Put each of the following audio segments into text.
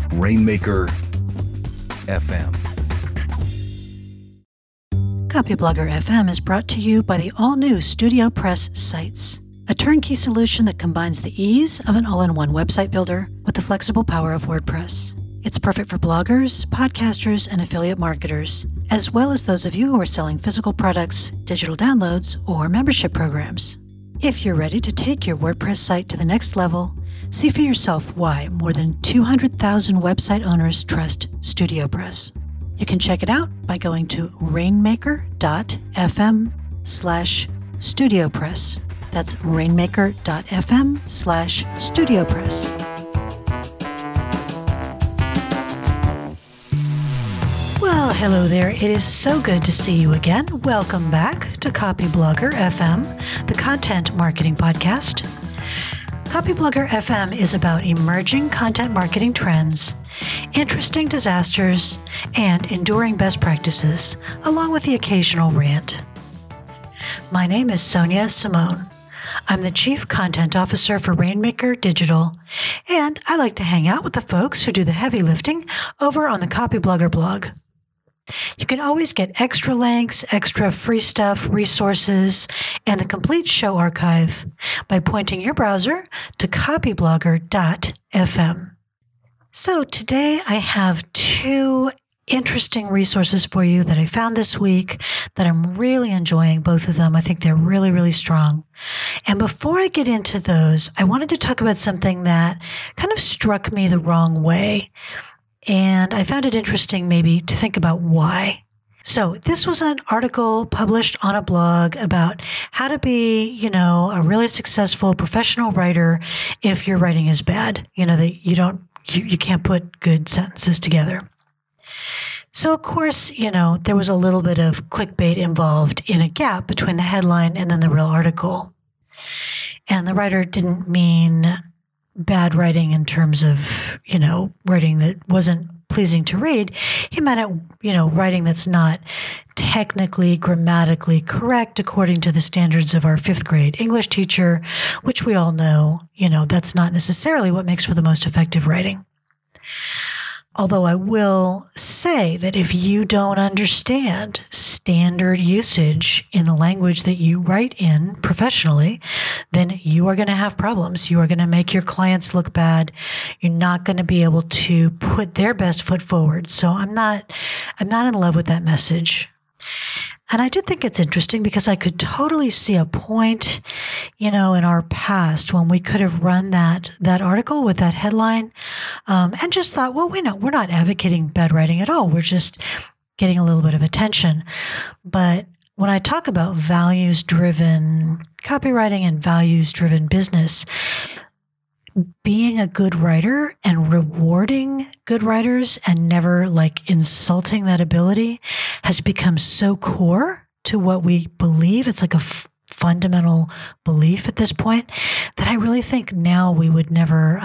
Rainmaker FM. Copyblogger FM is brought to you by the all-new Studio Press Sites, a turnkey solution that combines the ease of an all-in-one website builder with the flexible power of WordPress. It's perfect for bloggers, podcasters, and affiliate marketers, as well as those of you who are selling physical products, digital downloads, or membership programs. If you're ready to take your WordPress site to the next level, see for yourself why more than 200,000 website owners trust StudioPress. You can check it out by going to rainmaker.fm/StudioPress. That's rainmaker.fm/StudioPress. Well, hello there. It is so good to see you again. Welcome back to Copyblogger FM, the content marketing podcast. Copyblogger FM is about emerging content marketing trends, interesting disasters, and enduring best practices, along with the occasional rant. My name is Sonia Simone. I'm the Chief Content Officer for Rainmaker Digital, and I like to hang out with the folks who do the heavy lifting over on the Copyblogger blog. You can always get extra links, extra free stuff, resources, and the complete show archive by pointing your browser to copyblogger.fm. So today I have two interesting resources for you that I found this week that I'm really enjoying, both of them. I think they're really, really strong. And before I get into those, I wanted to talk about something that kind of struck me the wrong way. And I found it interesting maybe to think about why. So this was an article published on a blog about how to be, a really successful professional writer if your writing is bad. That you can't put good sentences together. So of course, there was a little bit of clickbait involved in a gap between the headline and then the real article. And the writer didn't mean bad writing in terms of, writing that wasn't pleasing to read. He meant it, writing that's not technically, grammatically correct according to the standards of our fifth grade English teacher, which we all know, that's not necessarily what makes for the most effective writing. Although I will say that if you don't understand standard usage in the language that you write in professionally, then you are going to have problems. You are going to make your clients look bad. You're not going to be able to put their best foot forward. So I'm not in love with that message. And I did think it's interesting because I could totally see a point, in our past when we could have run that article with that headline, and just thought, well, we're not advocating bad writing at all. We're just getting a little bit of attention. But when I talk about values-driven copywriting and values-driven business, being a good writer and rewarding good writers and never insulting that ability has become so core to what we believe. It's like a fundamental belief at this point that I really think now we would never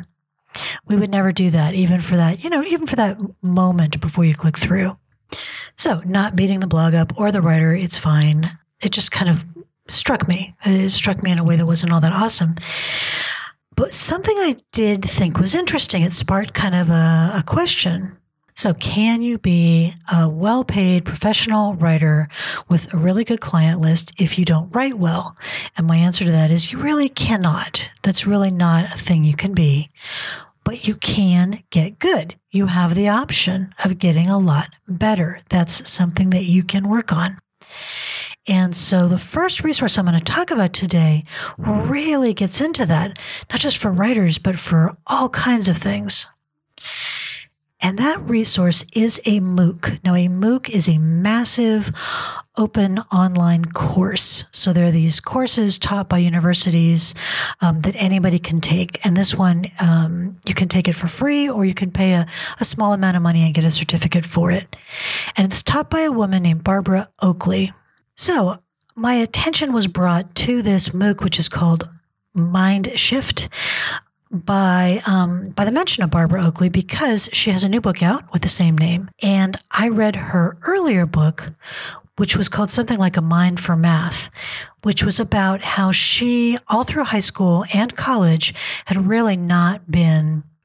do that, even for that moment before you click through. So not beating the blog up or the writer, it's fine. It just kind of struck me. It struck me in a way that wasn't all that awesome. But something I did think was interesting. It sparked kind of a question. So can you be a well-paid professional writer with a really good client list if you don't write well? And my answer to that is you really cannot. That's really not a thing you can be. But you can get good. You have the option of getting a lot better. That's something that you can work on. And so the first resource I'm going to talk about today really gets into that, not just for writers, but for all kinds of things. And that resource is a MOOC. Now, a MOOC is a massive open online course. So there are these courses taught by universities that anybody can take. And this one, you can take it for free, or you can pay a small amount of money and get a certificate for it. And it's taught by a woman named Barbara Oakley. So my attention was brought to this MOOC, which is called Mind Shift, by the mention of Barbara Oakley, because she has a new book out with the same name. And I read her earlier book, which was called something like A Mind for Math, which was about how she, all through high school and college, had really not been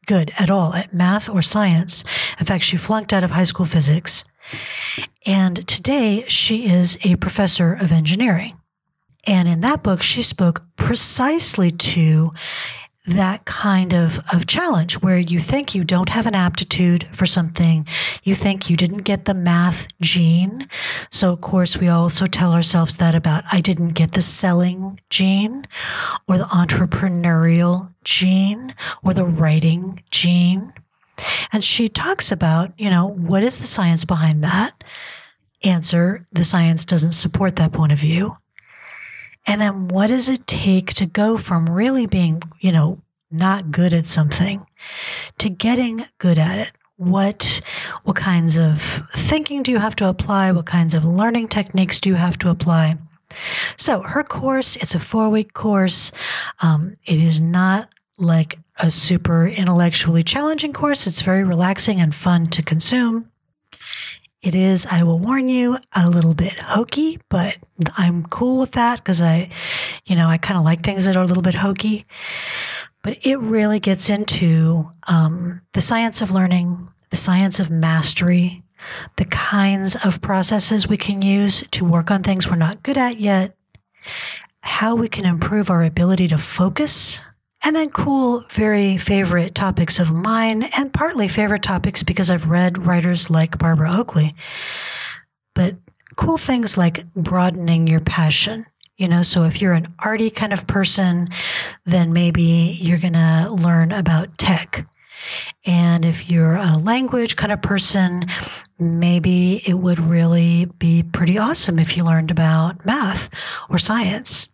good at all at math or science. In fact, she flunked out of high school physics. And today she is a professor of engineering. And in that book, she spoke precisely to that kind of challenge where you think you don't have an aptitude for something. You think you didn't get the math gene. So, of course, we also tell ourselves that about I didn't get the selling gene or the entrepreneurial gene or the writing gene. And she talks about, what is the science behind that? Answer, the science doesn't support that point of view. And then what does it take to go from really being, not good at something to getting good at it? What kinds of thinking do you have to apply? What kinds of learning techniques do you have to apply? So her course, it's a 4-week course. It is not like a super intellectually challenging course. It's very relaxing and fun to consume. It is, I will warn you, a little bit hokey, but I'm cool with that because I kind of like things that are a little bit hokey. But it really gets into the science of learning, the science of mastery, the kinds of processes we can use to work on things we're not good at yet, how we can improve our ability to focus, and then cool, very favorite topics of mine, and partly favorite topics because I've read writers like Barbara Oakley. But cool things like broadening your passion. So if you're an arty kind of person, then maybe you're going to learn about tech. And if you're a language kind of person, maybe it would really be pretty awesome if you learned about math or science.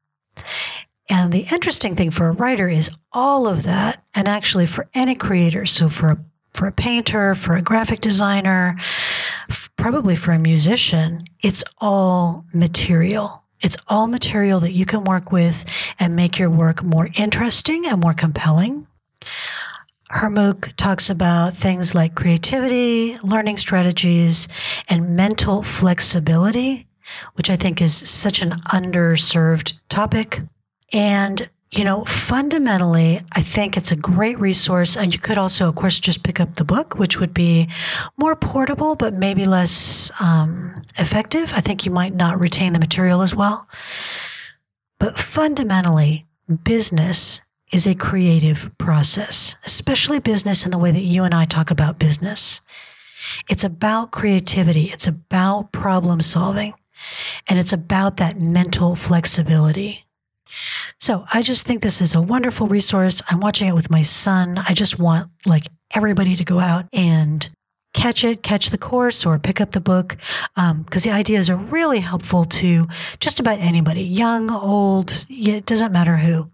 And the interesting thing for a writer is all of that, and actually for any creator, so for a painter, for a graphic designer, probably for a musician, it's all material. It's all material that you can work with and make your work more interesting and more compelling. Her MOOC talks about things like creativity, learning strategies, and mental flexibility, which I think is such an underserved topic. And, fundamentally, I think it's a great resource. And you could also, of course, just pick up the book, which would be more portable, but maybe less effective. I think you might not retain the material as well. But fundamentally, business is a creative process, especially business in the way that you and I talk about business. It's about creativity. It's about problem solving. And it's about that mental flexibility. So I just think this is a wonderful resource. I'm watching it with my son. I just want everybody to go out and catch the course or pick up the book because the ideas are really helpful to just about anybody, young, old, it doesn't matter who.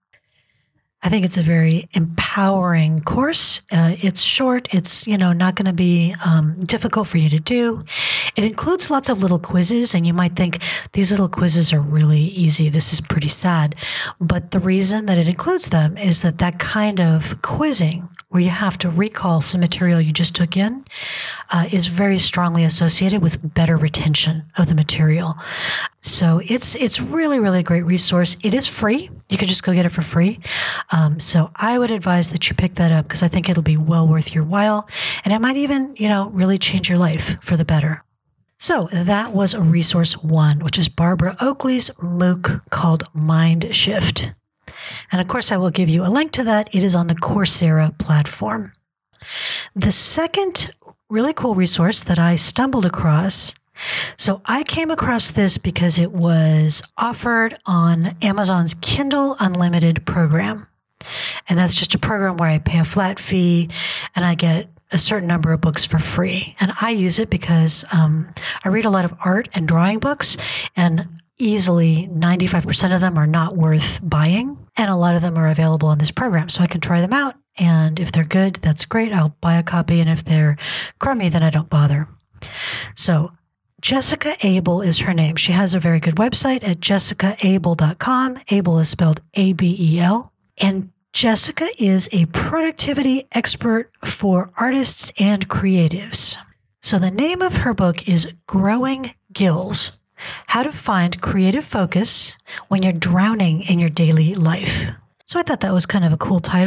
I think it's a very empowering course. It's short. It's, not going to be difficult for you to do. It includes lots of little quizzes, and you might think these little quizzes are really easy. This is pretty sad. But the reason that it includes them is that kind of quizzing where you have to recall some material you just took in is very strongly associated with better retention of the material. So it's really, really a great resource. It is free. You can just go get it for free. So I would advise that you pick that up because I think it'll be well worth your while. And it might even, really change your life for the better. So that was resource 1, which is Barbara Oakley's MOOC called Mind Shift. And of course, I will give you a link to that. It is on the Coursera platform. The second really cool resource that I stumbled across, so I came across this because it was offered on Amazon's Kindle Unlimited program. And that's just a program where I pay a flat fee and I get a certain number of books for free. And I use it because I read a lot of art and drawing books, and easily 95% of them are not worth buying. And a lot of them are available on this program. So I can try them out. And if they're good, that's great. I'll buy a copy. And if they're crummy, then I don't bother. So Jessica Abel is her name. She has a very good website at jessicaabel.com. Abel is spelled A-B-E-L. And Jessica is a productivity expert for artists and creatives. So the name of her book is Growing Gills: How to Find Creative Focus When You're Drowning in Your Daily Life. So I thought that was kind of a cool title.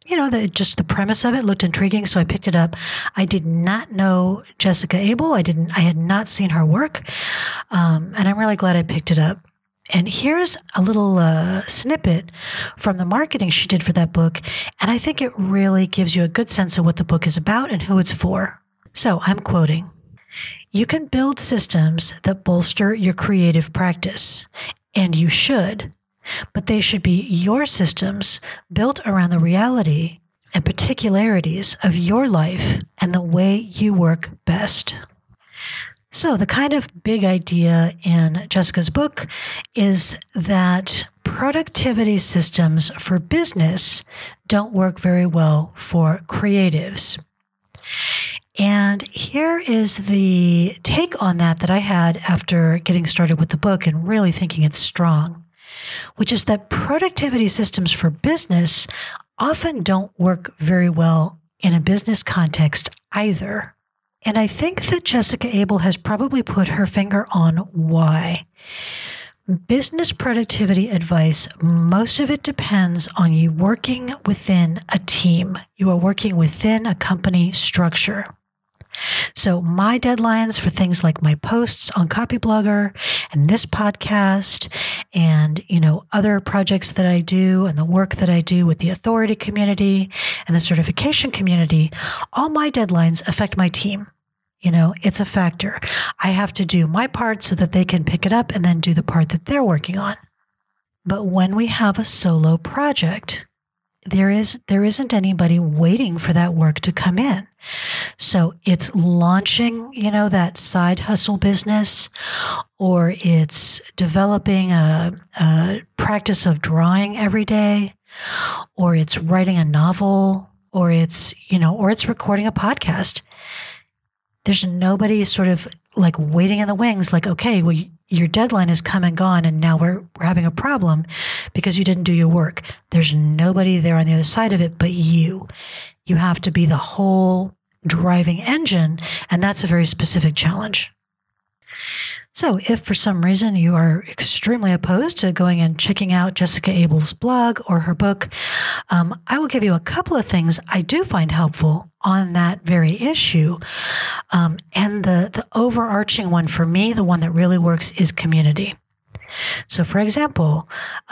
just the premise of it looked intriguing, so I picked it up. I did not know Jessica Abel. I had not seen her work, and I'm really glad I picked it up. And here's a little snippet from the marketing she did for that book, and I think it really gives you a good sense of what the book is about and who it's for. So I'm quoting, "You can build systems that bolster your creative practice, and you should, but they should be your systems built around the reality and particularities of your life and the way you work best." So the kind of big idea in Jessica's book is that productivity systems for business don't work very well for creatives. And here is the take on that I had after getting started with the book and really thinking it's strong, which is that productivity systems for business often don't work very well in a business context either. And I think that Jessica Abel has probably put her finger on why. Business productivity advice, most of it depends on you working within a team. You are working within a company structure. So my deadlines for things like my posts on Copyblogger and this podcast and, other projects that I do and the work that I do with the authority community and the certification community, all my deadlines affect my team. It's a factor. I have to do my part so that they can pick it up and then do the part that they're working on. But when we have a solo project, there isn't anybody waiting for that work to come in. So it's launching, that side hustle business, or it's developing a practice of drawing every day, or it's writing a novel, or it's recording a podcast. There's nobody sort of like waiting in the wings, like, okay, well, your deadline has come and gone, and now we're having a problem because you didn't do your work. There's nobody there on the other side of it but you. You have to be the whole driving engine, and that's a very specific challenge. So if for some reason you are extremely opposed to going and checking out Jessica Abel's blog or her book, I will give you a couple of things I do find helpful on that very issue. And the overarching one for me, the one that really works, is community. So for example,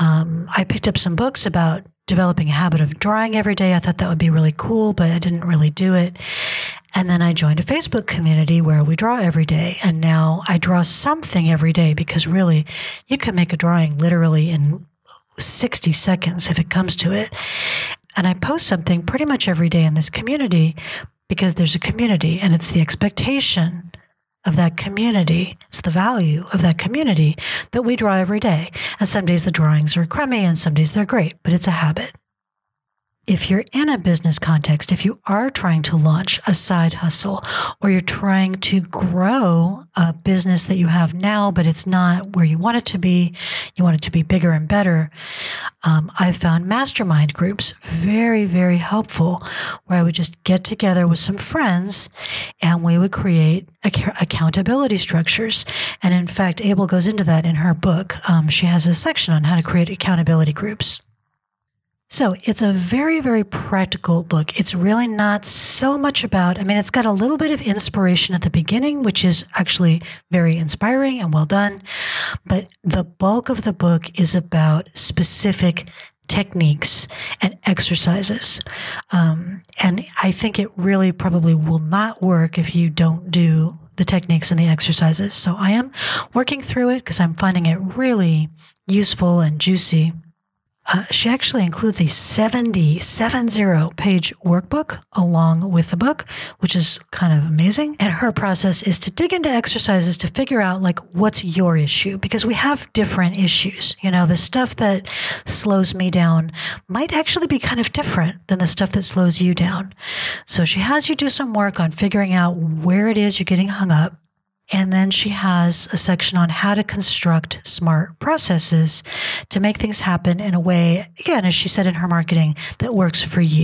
I picked up some books about developing a habit of drawing every day. I thought that would be really cool, but I didn't really do it. And then I joined a Facebook community where we draw every day. And now I draw something every day, because really you can make a drawing literally in 60 seconds if it comes to it. And I post something pretty much every day in this community because there's a community, and it's the expectation of that community. It's the value of that community that we draw every day. And some days the drawings are crummy and some days they're great, but it's a habit. If you're in a business context, if you are trying to launch a side hustle, or you're trying to grow a business that you have now, but it's not where you want it to be, you want it to be bigger and better, I've found mastermind groups very, very helpful, where I would just get together with some friends and we would create accountability structures. And in fact, Abel goes into that in her book. She has a section on how to create accountability groups. So it's a very, very practical book. It's really not so much about, it's got a little bit of inspiration at the beginning, which is actually very inspiring and well done. But the bulk of the book is about specific techniques and exercises. And I think it really probably will not work if you don't do the techniques and the exercises. So I am working through it because I'm finding it really useful and juicy. She actually includes a 70-page workbook along with the book, which is kind of amazing. And her process is to dig into exercises to figure out, what's your issue? Because we have different issues. The stuff that slows me down might actually be kind of different than the stuff that slows you down. So she has you do some work on figuring out where it is you're getting hung up. And then she has a section on how to construct smart processes to make things happen in a way, again, as she said in her marketing, that works for you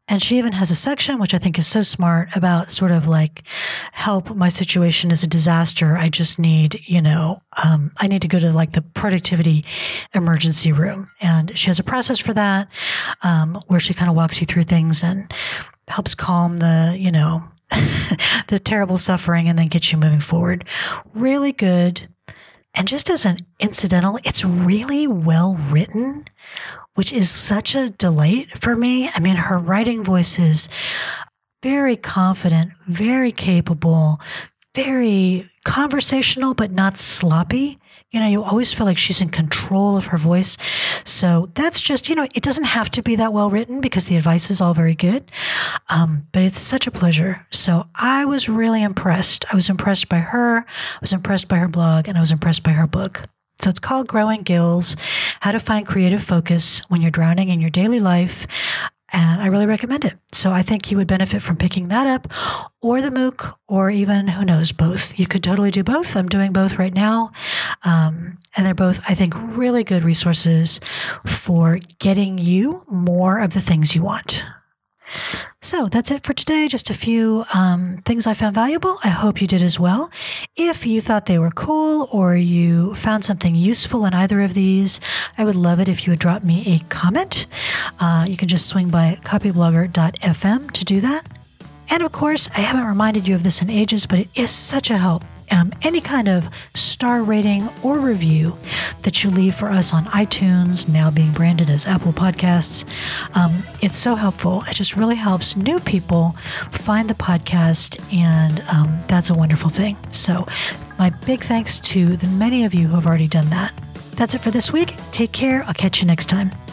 And she even has a section, which I think is so smart, about sort of like, help, my situation is a disaster. I just need, I need to go to like the productivity emergency room. And she has a process for that, where she kind of walks you through things and helps calm the, the terrible suffering and then gets you moving forward. Really good. And just as an incidental, it's really well written, which is such a delight for me. I mean, her writing voice is very confident, very capable, very conversational, but not sloppy. You always feel like she's in control of her voice. So that's just, it doesn't have to be that well written because the advice is all very good. But it's such a pleasure. So I was really impressed. I was impressed by her. I was impressed by her blog, and I was impressed by her book. So it's called Growing Gills, How to Find Creative Focus When You're Drowning in Your Daily Life. And I really recommend it. So I think you would benefit from picking that up, or the MOOC, or even, who knows, both. You could totally do both. I'm doing both right now. And they're both, I think, really good resources for getting you more of the things you want. So that's it for today. Just a few things I found valuable. I hope you did as well. If you thought they were cool or you found something useful in either of these, I would love it if you would drop me a comment. You can just swing by copyblogger.fm to do that. And of course, I haven't reminded you of this in ages, but it is such a help. Any kind of star rating or review that you leave for us on iTunes, now being branded as Apple Podcasts, it's so helpful. It just really helps new people find the podcast, and that's a wonderful thing. So my big thanks to the many of you who have already done that. That's it for this week. Take care. I'll catch you next time.